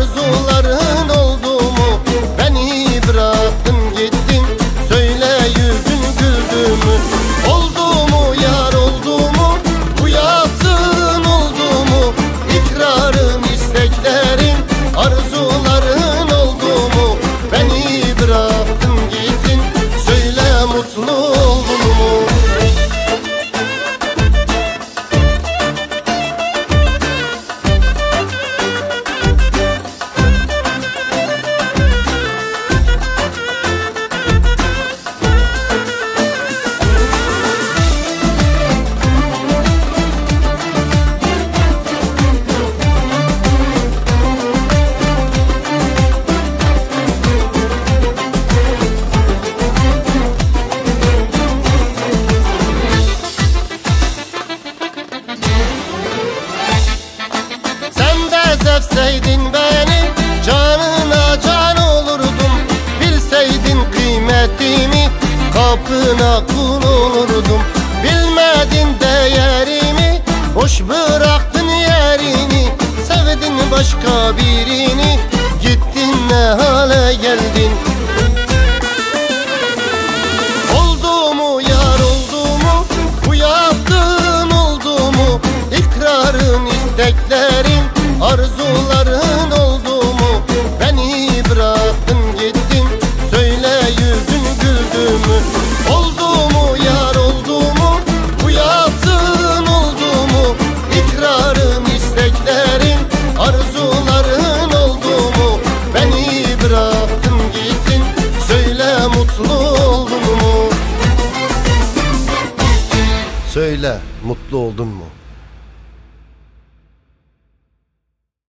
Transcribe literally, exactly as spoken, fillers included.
arzuların oldu mu? Beni bıraktın gittin, söyle yüzün güldü mü? Oldu mu yar, oldu mu? Bu yaptığın oldu mu? İkrarın, isteklerin, arzuların oldu mu? Beni bıraktın gittin, söyle mutlu oldun mu? Sevseydin beni, canına can olurdum. Bilseydin kıymetimi, kapına kul olurdum. Bilmedin değerimi, boş bıraktın yerini. Sevdin başka birini, gittin ne hale geldin? Oldu mu yar, oldu mu? Bu yaptığın oldu mu? İkrarın, isteklerin, arzuların oldu mu? Beni bıraktın gittin, söyle yüzün güldü mü? Oldu mu yar, oldu mu? Bu yaptığın oldu mu? İkrarın, isteklerin, arzuların oldu mu? Beni bıraktın gittin, söyle mutlu oldun mu? Söyle mutlu oldun mu?